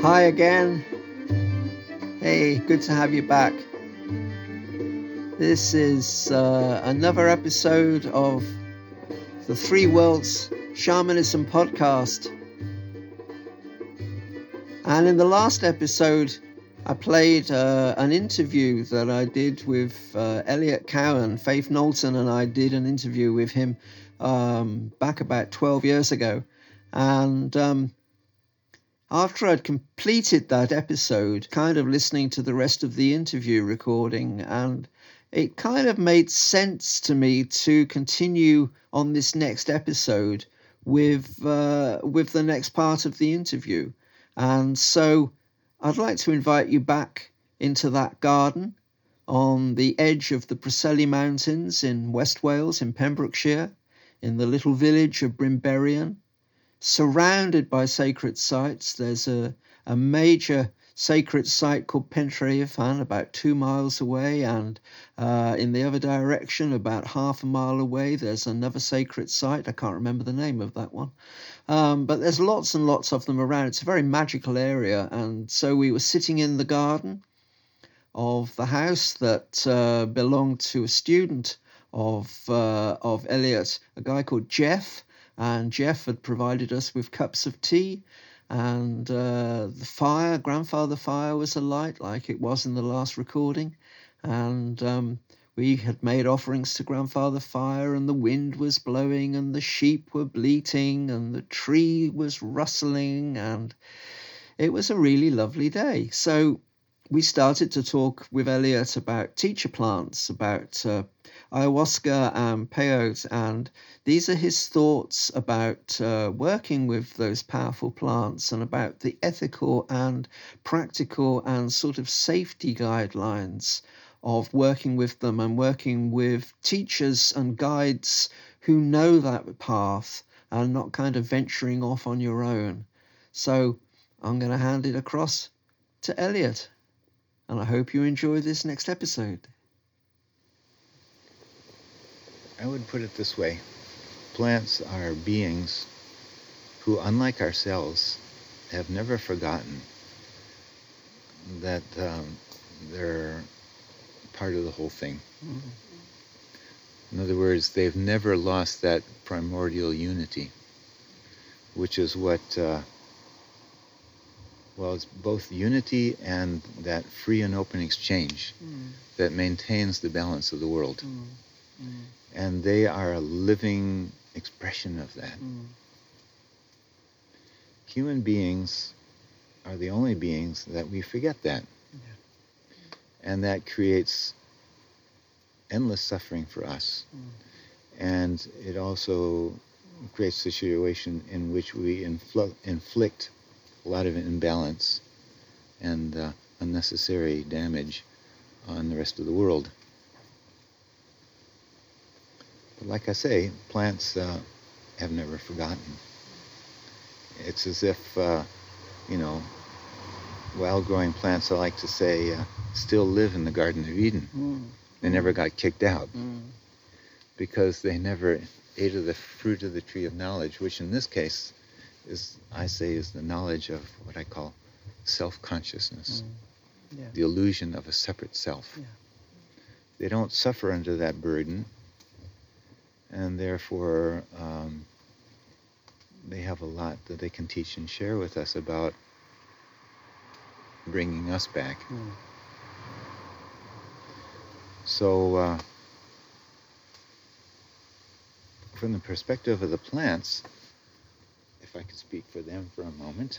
Hi again. Hey, good to have you back. This is another episode of the Three Worlds Shamanism podcast. And in the last episode, I played an interview that I did with Elliot Cowan. Faith Knowlton and I did an interview with him back about 12 years ago. And after I'd completed that episode, kind of listening to the rest of the interview recording, and it kind of made sense to me to continue on this next episode with the next part of the interview. And so I'd like to invite you back into that garden on the edge of the Preseli Mountains in West Wales, in Pembrokeshire, in the little village of Brymberian, surrounded by sacred sites. There's a major sacred site called Pentre Ifan about 2 miles away, and in the other direction, about half a mile away, there's another sacred site. I can't remember the name of that one. But there's lots and lots of them around. It's a very magical area. And so we were sitting in the garden of the house that belonged to a student of Elliot, a guy called Jeff. And Jeff had provided us with cups of tea, and the fire, grandfather fire, was alight like it was in the last recording. And we had made offerings to grandfather fire, and the wind was blowing, and the sheep were bleating, and the tree was rustling, and it was a really lovely day. So we started to talk with Elliot about teacher plants, about ayahuasca and peyote, and these are his thoughts about working with those powerful plants, and about the ethical and practical and sort of safety guidelines of working with them, and working with teachers and guides who know that path and not kind of venturing off on your own. So I'm going to hand it across to Elliot, and I hope you enjoy this next episode. I would put it this way. Plants are beings who, unlike ourselves, have never forgotten that they're part of the whole thing. Mm-hmm. In other words, they've never lost that primordial unity, which is what, it's both unity and that free and open exchange that maintains the balance of the world. And they are a living expression of that. Human beings are the only beings that we forget that. And that creates endless suffering for us. And it also creates a situation in which we inflict a lot of imbalance and unnecessary damage on the rest of the world. But like I say, plants have never forgotten. It's as if, wild-growing plants, I like to say, still live in the Garden of Eden. They never got kicked out because they never ate of the fruit of the tree of knowledge, which in this case is the knowledge of what I call self-consciousness, the illusion of a separate self. They don't suffer under that burden, and therefore they have a lot that they can teach and share with us about bringing us back. So from the perspective of the plants, if I could speak for them for a moment,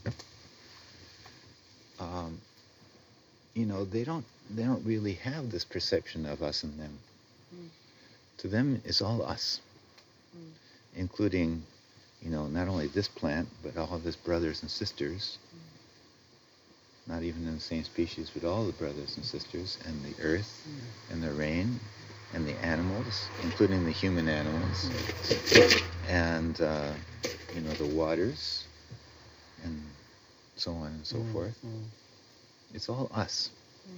they don't really have this perception of us and them. To them, it's all us, including, not only this plant, but all of its brothers and sisters, not even in the same species, but all the brothers and sisters, and the earth, and the rain, and the animals, including the human animals, and, the waters, and so on and so forth. It's all us.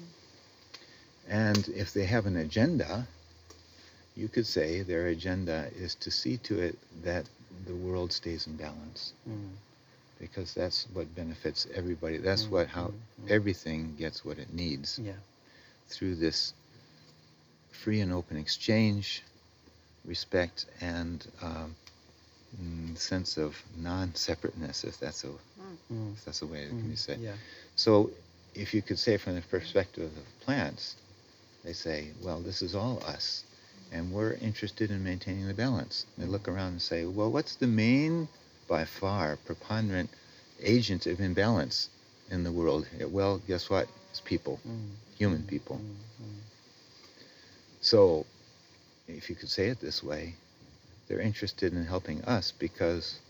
And if they have an agenda, you could say their agenda is to see to it that the world stays in balance. because that's what benefits everybody. That's how everything gets what it needs through this free and open exchange, respect, and sense of non-separateness, if that's a way that can be said. Yeah. So if you could say from the perspective of plants, they say, well, this is all us, and we're interested in maintaining the balance. They look around and say, well, what's the main, by far, preponderant agent of imbalance in the world? Well, guess what? It's people, human people. So if you could say it this way, they're interested in helping us because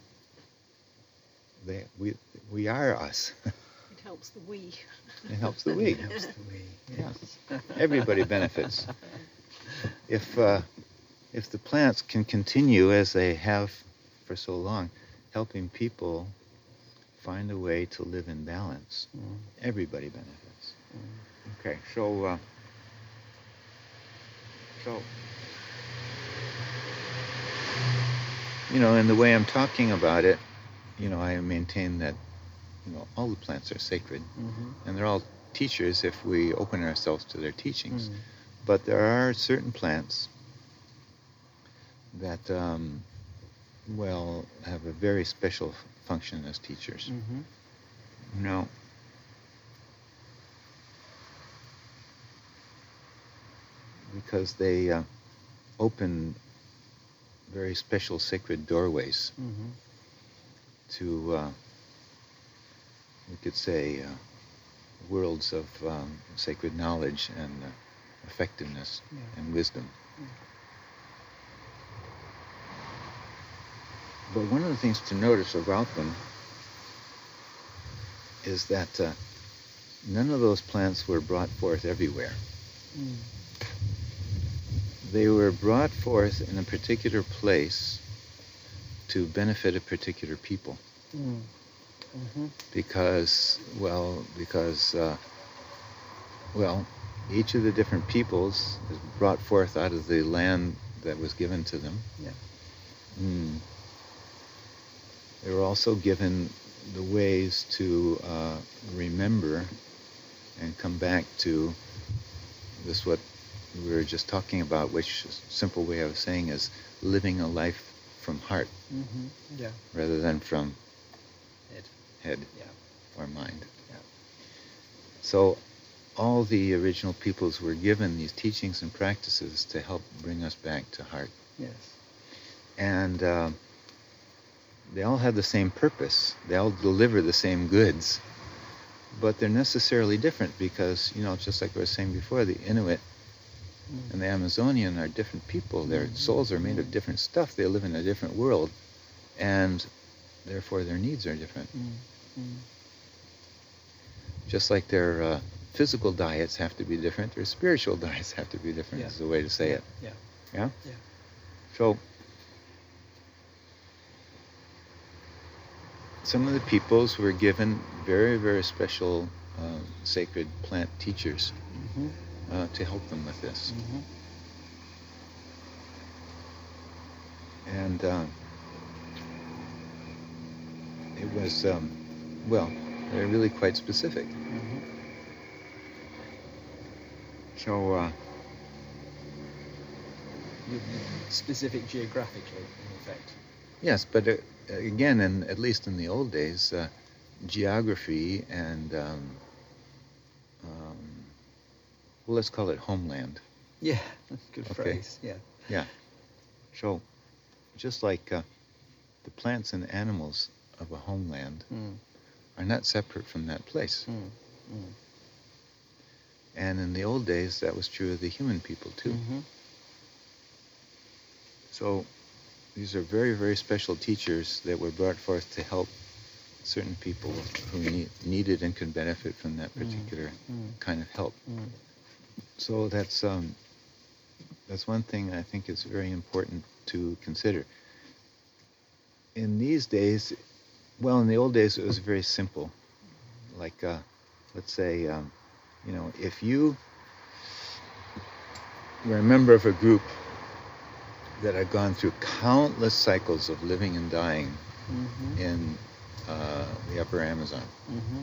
we are us. It helps the we. It helps the we. It helps the we. Yeah. Everybody benefits. If the plants can continue as they have for so long, helping people find a way to live in balance, everybody benefits. Okay, so in the way I'm talking about it, I maintain that all the plants are sacred, and they're all teachers if we open ourselves to their teachings. But there are certain plants that, have a very special function as teachers. Because they open very special sacred doorways to, we could say, worlds of sacred knowledge and effectiveness and wisdom. But one of the things to notice about them is that none of those plants were brought forth everywhere. They were brought forth in a particular place to benefit a particular people. Because each of the different peoples is brought forth out of the land that was given to them. They were also given the ways to remember and come back to this, what we were just talking about, which a simple way of saying is living a life from heart rather than from head or mind. So all the original peoples were given these teachings and practices to help bring us back to heart. And they all have the same purpose. They all deliver the same goods, but they're necessarily different because, just like I was saying before, the Inuit and the Amazonian are different people. Their souls are made of different stuff. They live in a different world, and therefore their needs are different. Just like their physical diets have to be different, their spiritual diets have to be different, is the way to say it. Yeah? So, some of the peoples were given very, very special sacred plant teachers to help them with this. And it was, they're really quite specific. So, specific geographically, in effect. Yes, but again, at least in the old days, geography and, let's call it homeland. Yeah, that's a good phrase. Yeah. So, just like the plants and animals of a homeland are not separate from that place. And in the old days, that was true of the human people too. So these are very, very special teachers that were brought forth to help certain people who needed and could benefit from that particular kind of help. So that's one thing I think is very important to consider. In these days, in the old days it was very simple. Like, let's say, if you were a member of a group that had gone through countless cycles of living and dying in the upper Amazon. Mm-hmm.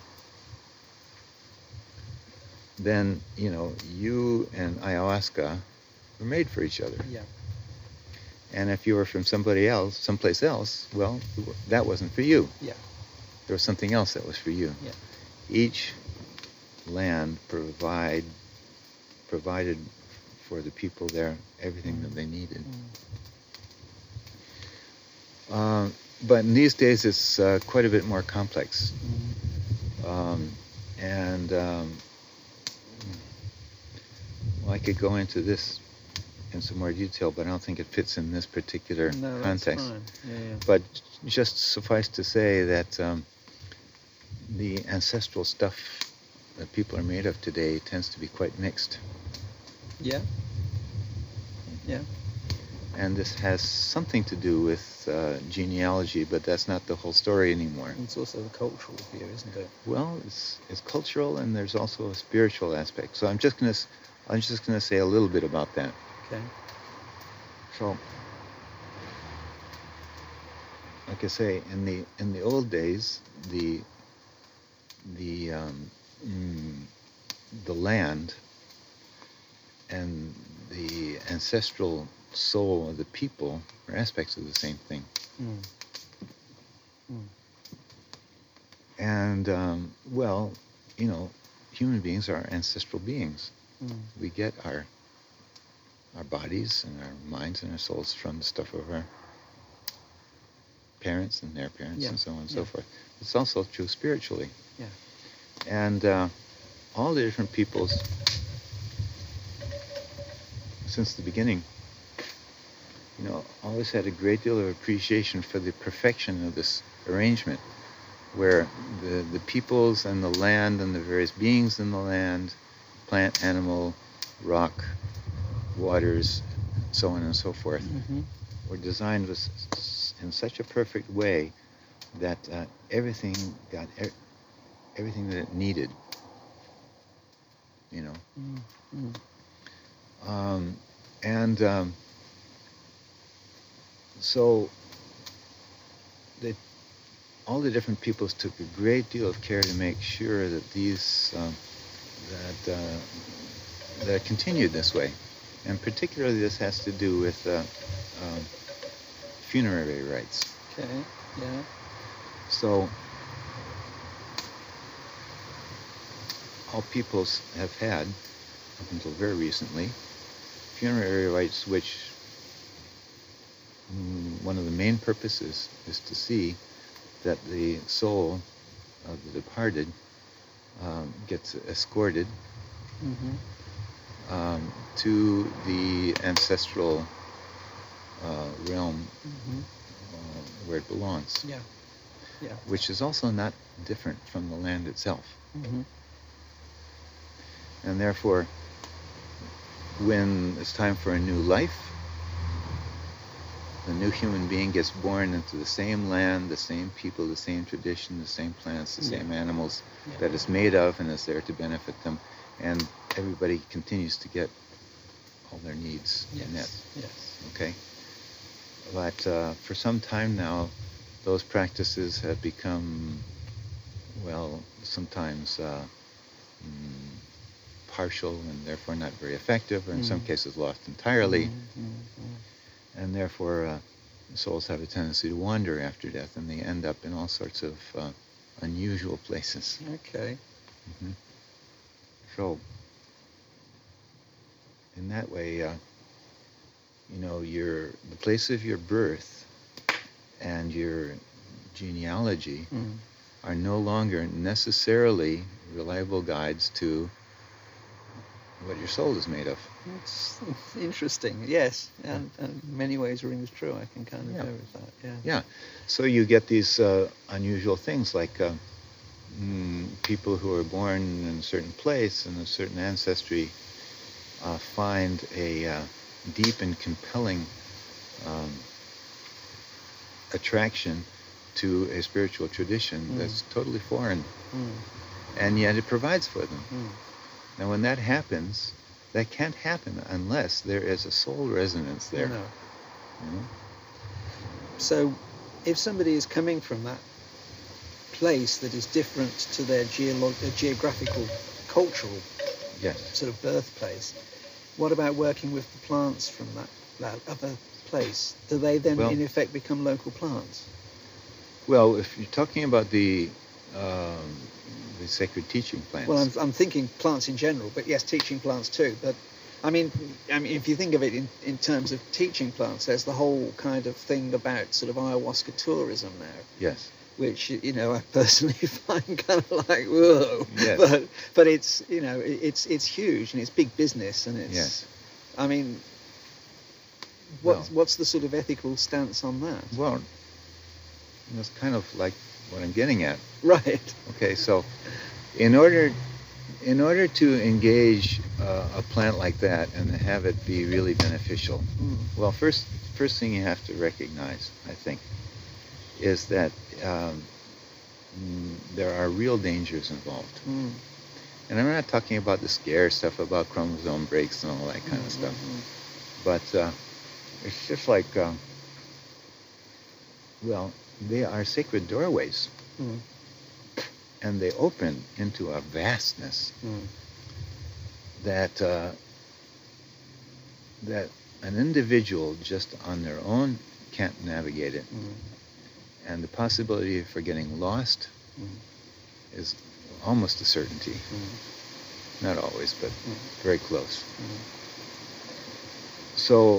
Then, you and ayahuasca were made for each other. Yeah. And if you were from someplace else, well, that wasn't for you. Yeah. There was something else that was for you. Yeah. Each land provided for the people there everything that they needed. But in these days, it's quite a bit more complex. And I could go into this in some more detail, but I don't think it fits in this particular context. Fine. Yeah. But just suffice to say that the ancestral stuff that people are made of today tends to be quite mixed. Yeah. Yeah. And this has something to do with genealogy, but that's not the whole story anymore. It's also a cultural view, isn't it? Well, it's cultural, and there's also a spiritual aspect. So I'm just gonna say a little bit about that. Okay. So, like I say, in the old days, the land and the ancestral soul of the people are aspects of the same thing. And human beings are ancestral beings. We get our bodies and our minds and our souls from the stuff of our parents and their parents and so on and so forth. It's also true spiritually. Yeah. And all the different peoples since the beginning, always had a great deal of appreciation for the perfection of this arrangement, where the peoples and the land and the various beings in the land, plant, animal, rock, waters, so on and so forth, were designed in such a perfect way that everything got everything that it needed. So all the different peoples took a great deal of care to make sure that these that continued this way, and particularly this has to do with funerary rites. Okay. Yeah. So all peoples have had, up until very recently, funerary rites which one of the main purposes is to see that the soul of the departed gets escorted to the ancestral realm where it belongs. Yeah. Yeah. Which is also not different from the land itself. And therefore, when it's time for a new life, the new human being gets born into the same land, the same people, the same tradition, the same plants, the same animals that it's made of and is there to benefit them. And everybody continues to get all their needs met. Yes. Okay? But for some time now, those practices have become, sometimes partial and therefore not very effective, or in some cases lost entirely. And therefore, souls have a tendency to wander after death, and they end up in all sorts of unusual places. Okay. So, in that way, the place of your birth and your genealogy are no longer necessarily reliable guides to what your soul is made of. It's interesting, yes, and in many ways rings true. I can kind of go with that. Yeah. So you get these unusual things like people who are born in a certain place and a certain ancestry find a deep and compelling attraction to a spiritual tradition that's totally foreign, and yet it provides for them. Now, when that happens, that can't happen unless there is a soul resonance there. No. So, if somebody is coming from that place that is different to their geographical, cultural Yes. sort of birthplace. What about working with the plants from that other place? Do they then, in effect, become local plants? Well, if you're talking about the sacred teaching plants. Well, I'm thinking plants in general, but yes, teaching plants too. But I mean, if you think of it in terms of teaching plants, there's the whole kind of thing about sort of ayahuasca tourism now. Yes. Which, you know, I personally find kind of like, whoa. Yes. But it's, you know, it's huge and it's big business and it's. Yes. I mean, what's the sort of ethical stance on that? Well, it's kind of like what I'm getting at. Right. Okay, so in order to engage a plant like that and have it be really beneficial, well, first thing you have to recognize, I think, is that there are real dangers involved. And I'm not talking about the scare stuff about chromosome breaks and all that kind of stuff, but it's just like, well, they are sacred doorways. And they open into a vastness that that an individual just on their own can't navigate it. And the possibility for getting lost is almost a certainty. Not always, but very close. So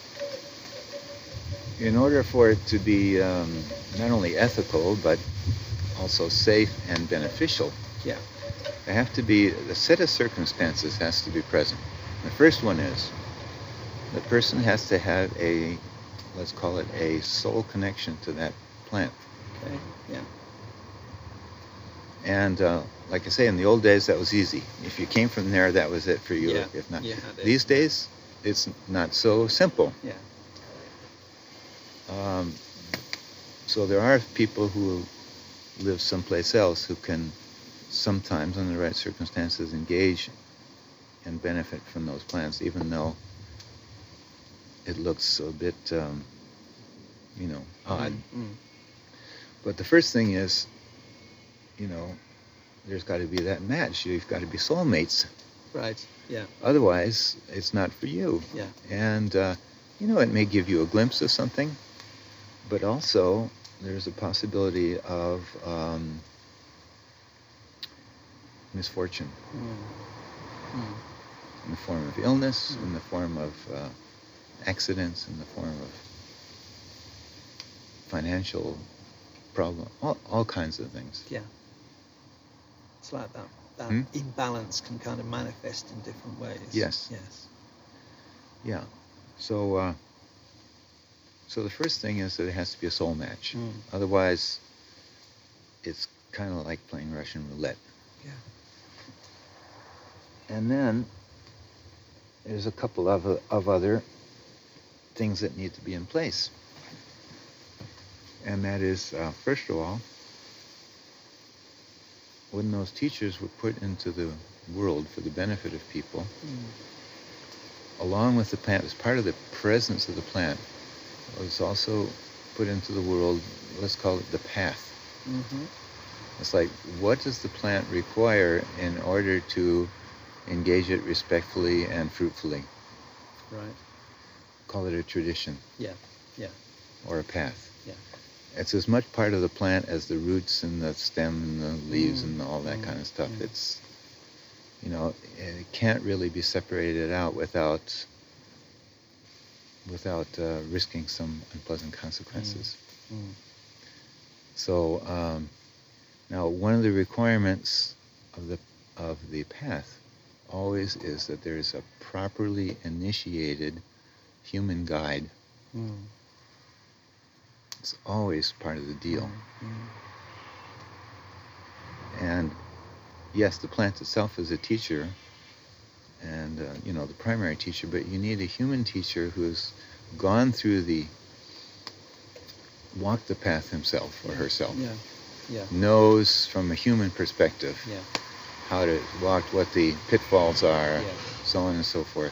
in order for it to be not only ethical, but also safe and beneficial, there have to be a set of circumstances has to be present. The first one is the person has to have let's call it a soul connection to that plant. Okay. Yeah. And like I say, in the old days, that was easy. If you came from there, that was it for you. Yeah. If not, Yeah, these days, it's not so simple. Yeah. So there are people who live someplace else who can sometimes, under the right circumstances, engage and benefit from those plants, even though it looks a bit, odd. But the first thing is, there's got to be that match. You've got to be soulmates. Right. Yeah. Otherwise, it's not for you. Yeah. And, it may give you a glimpse of something, but also there's a possibility of misfortune in the form of illness, in the form of accidents, in the form of financial problem, all kinds of things. Yeah. It's like that imbalance can kind of manifest in different ways. Yes. Yes. Yeah. So the first thing is that it has to be a soul match. Otherwise, it's kind of like playing Russian roulette. Yeah. And then there's a couple of other things that need to be in place. And that is, first of all, when those teachers were put into the world for the benefit of people, along with the plant, as part of the presence of the plant, was also put into the world, let's call it the path. It's like, what does the plant require in order to engage it respectfully and fruitfully? Right. Call it a tradition. Yeah. Yeah. Or a path. Yeah. It's as much part of the plant as the roots and the stem and the leaves and all that kind of stuff. It's, it can't really be separated out without risking some unpleasant consequences. So now one of the requirements of the path always is that there is a properly initiated human guide. It's always part of the deal. And yes, the plant itself is a teacher, and the primary teacher, but you need a human teacher who's gone through walked the path himself or herself. Yeah. Knows from a human perspective how to walk, what the pitfalls are, so on and so forth.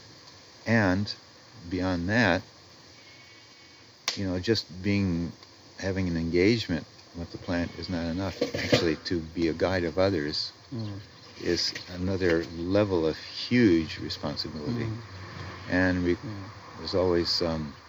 And beyond that, just being having an engagement with the plant is not enough. Actually, to be a guide of others is another level of huge responsibility. And there's always,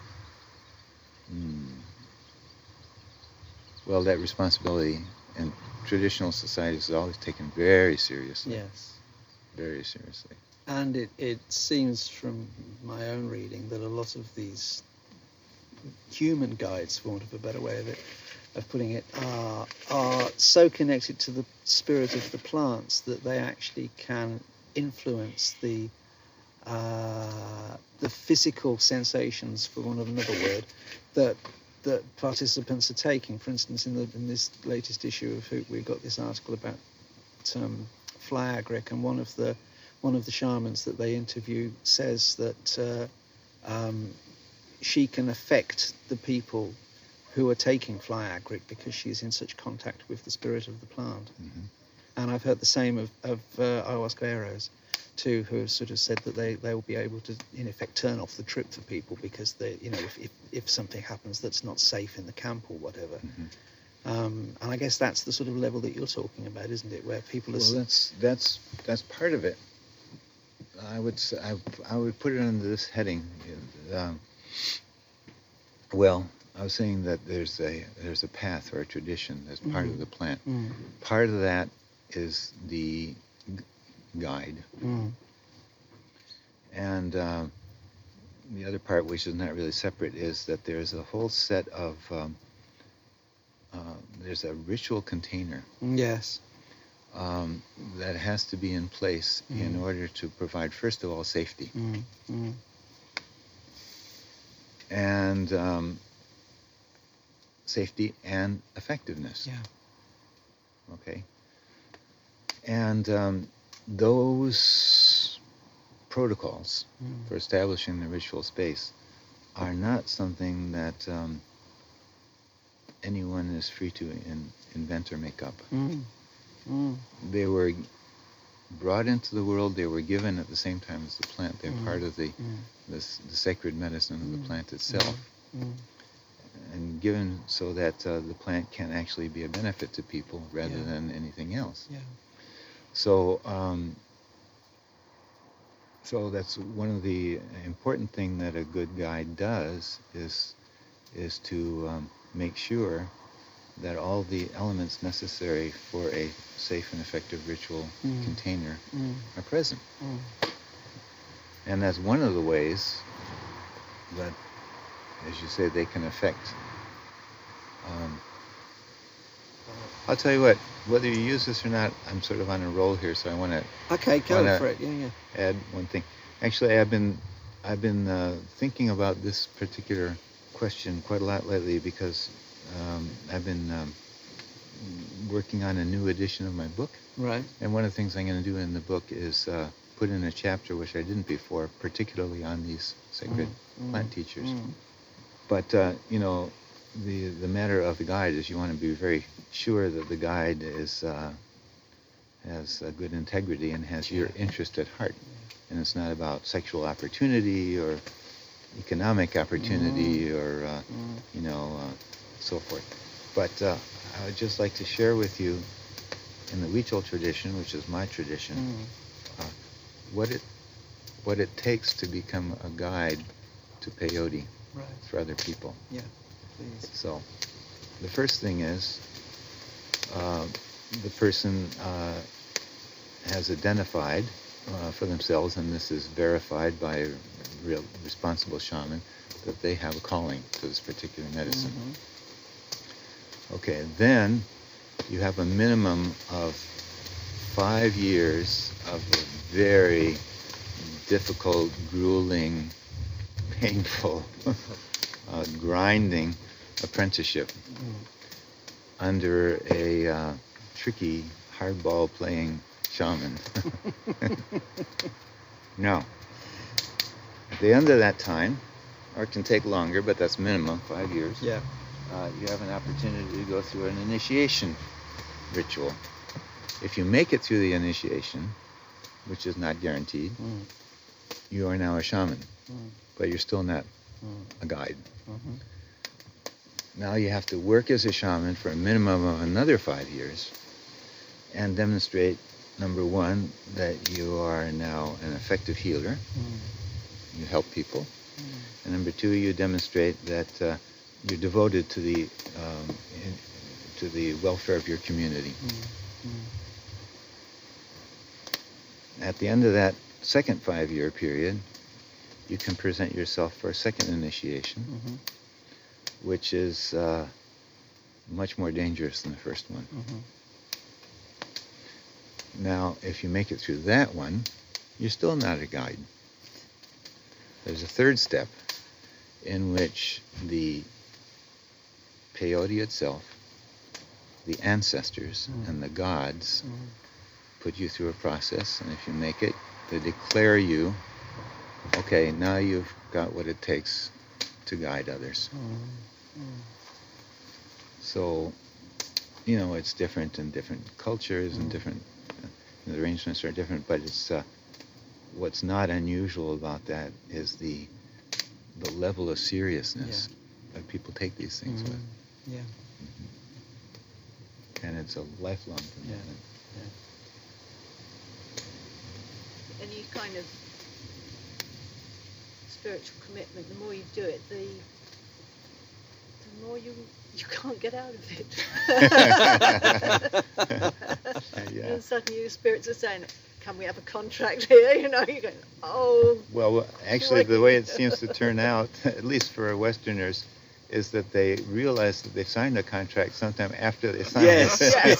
well, that responsibility in traditional societies is always taken very seriously. Yes. Very seriously. And it seems from my own reading that a lot of these human guides, for want of a better way of putting it, are so connected to the spirit of the plants that they actually can influence the physical sensations, for want of another word, that participants are taking. For instance, in this latest issue of Hoop, we got this article about fly agric, and one of the shamans that they interview says that she can affect the people who are taking fly agric because she's in such contact with the spirit of the plant. And I've heard the same of ayahuasca arrows too, who have sort of said that they will be able to, in effect, turn off the trip for people because they, if something happens that's not safe in the camp or whatever. And I guess that's the sort of level that you're talking about, isn't it, where people are... Well, that's part of it. I would put it under this heading. Well, I was saying that there's a path or a tradition that's part of the plant. Part of that is the guide, and the other part, which is not really separate, is that there's a whole set of there's a ritual container. Yes. That has to be in place in order to provide, first of all, safety. And safety and effectiveness. Yeah. Okay. And those protocols for establishing the ritual space are not something that anyone is free to invent or make up. They were brought into the world. They were given at the same time as the plant. They're part of the sacred medicine of the plant itself, and given so that the plant can actually be a benefit to people rather than anything else. Yeah. So, so that's one of the important thing that a good guide does is to make sure that all the elements necessary for a safe and effective ritual container are present. And that's one of the ways that, as you say, they can affect. I'll tell you what, whether you use this or not, I'm sort of on a roll here, so I want to... Okay, go for it. Yeah. Add one thing. Actually, I've been thinking about this particular question quite a lot lately because I've been working on a new edition of my book. Right. And one of the things I'm going to do in the book is put in a chapter, which I didn't before, particularly on these sacred plant teachers. But, the matter of the guide is you want to be very sure that the guide is has a good integrity and has your interest at heart. And it's not about sexual opportunity or economic opportunity or, so forth. But I would just like to share with you, in the Huichol tradition, which is my tradition, what it takes to become a guide to peyote for other people. Yeah, please. So, the first thing is the person has identified for themselves, and this is verified by a real responsible shaman, that they have a calling to this particular medicine. Okay, then you have a minimum of 5 years of a very difficult, grueling, painful, grinding apprenticeship under a tricky hardball playing shaman. Now, at the end of that time, or it can take longer, but that's minimum 5 years. Yeah. You have an opportunity to go through an initiation ritual. If you make it through the initiation, which is not guaranteed, you are now a shaman, but you're still not a guide. Now you have to work as a shaman for a minimum of another 5 years and demonstrate, number one, that you are now an effective healer. You help people. And number two, you demonstrate that you're devoted to the welfare of your community. At the end of that second 5-year period, you can present yourself for a second initiation, which is much more dangerous than the first one. Now, if you make it through that one, you're still not a guide. There's a third step in which the peyote itself, the ancestors, and the gods put you through a process, and if you make it, they declare you, okay, now you've got what it takes to guide others. So, it's different in different cultures and different, the arrangements are different, but it's, what's not unusual about that is the level of seriousness that people take these things with. And it's a lifelong commitment. Any kind of spiritual commitment, the more you do it, the more you can't get out of it. And suddenly your spirits are saying, can we have a contract here? You're going, oh. Well, actually, the way it seems to turn out, at least for Westerners, is that they realize that they signed a contract sometime after they signed it.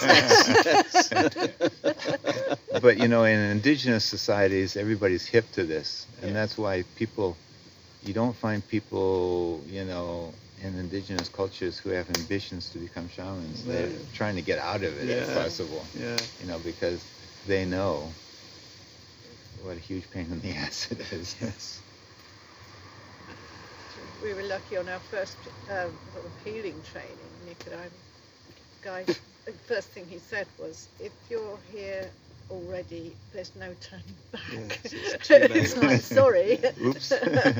But, in indigenous societies, everybody's hip to this. And that's why you don't find people, in indigenous cultures who have ambitions to become shamans. They're trying to get out of it if possible. Because they know what a huge pain in the ass it is. We were lucky on our first healing training, Nick and I. Guy, the first thing he said was, if you're here already, there's no turning back. It's like, sorry. Oops.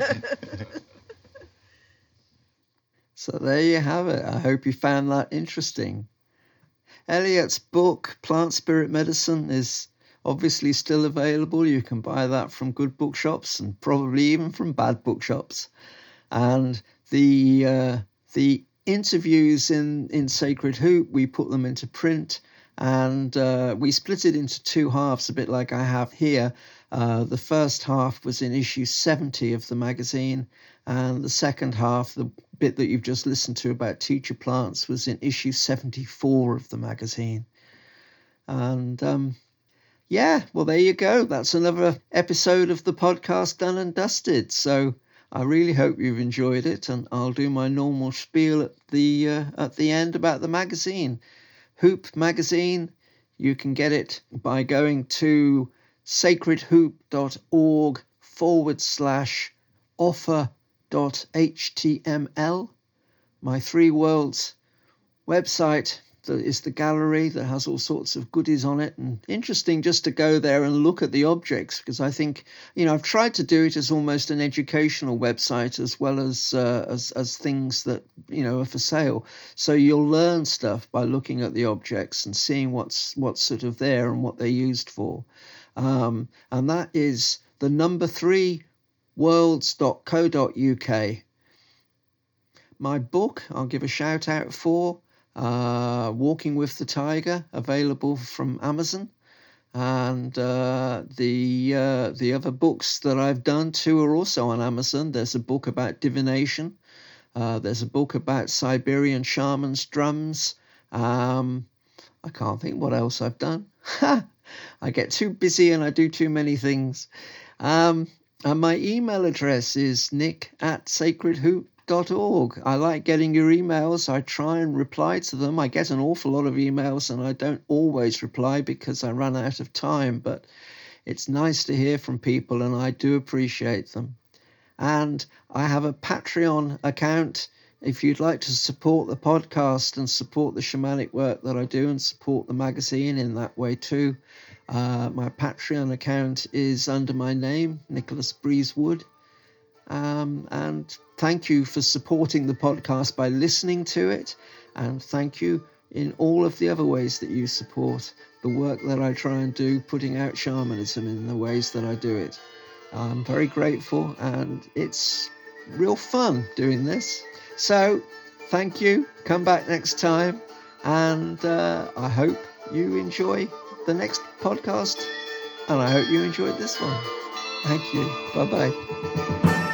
So there you have it. I hope you found that interesting. Elliot's book, Plant Spirit Medicine, is obviously still available. You can buy that from good bookshops and probably even from bad bookshops. And the interviews in Sacred Hoop, we put them into print, and we split it into two halves, a bit like I have here. The first half was in issue 70 of the magazine, and the second half, the bit that you've just listened to about teacher plants, was in issue 74 of the magazine. And well, there you go. That's another episode of the podcast done and dusted. So I really hope you've enjoyed it, and I'll do my normal spiel at the end about the magazine. Hoop magazine, you can get it by going to sacredhoop.org/offer.html. My Three Worlds website is the gallery that has all sorts of goodies on it, and interesting just to go there and look at the objects, because I think, I've tried to do it as almost an educational website as well as things that, are for sale. So you'll learn stuff by looking at the objects and seeing what's sort of there and what they're used for. And that is the number 3 worlds.co.uk. My book, I'll give a shout out for, Walking with the Tiger, available from Amazon, and the other books that I've done too are also on Amazon. There's a book about divination, there's a book about Siberian shamans' drums. I can't think what else I've done. I get too busy and I do too many things. And my email address is nick@sacredhoop.org. I like getting your emails. I try and reply to them. I get an awful lot of emails and I don't always reply because I run out of time, but it's nice to hear from people and I do appreciate them. And I have a Patreon account if you'd like to support the podcast and support the shamanic work that I do and support the magazine in that way too. My Patreon account is under my name, Nicholas Breezewood. And thank you for supporting the podcast by listening to it. And thank you in all of the other ways that you support the work that I try and do, putting out shamanism in the ways that I do it. I'm very grateful, and it's real fun doing this. So thank you. Come back next time. And I hope you enjoy the next podcast. And I hope you enjoyed this one. Thank you. Bye-bye.